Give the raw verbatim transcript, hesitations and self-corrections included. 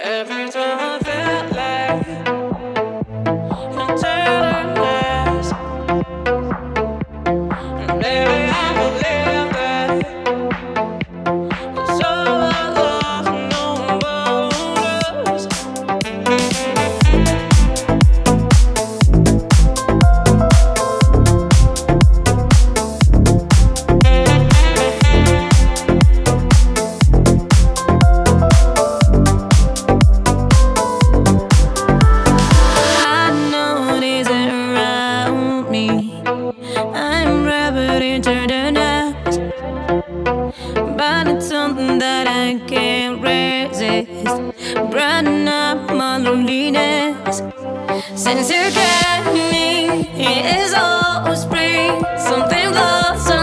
Every time I feel like I'm tenderness, and maybe I believe that it's all love, no borders. I know it isn't around me. I'm wrapped into the nest, but it's something that I can't resist. Brighten up my loneliness. Since you got me, it is all spring. Something lost.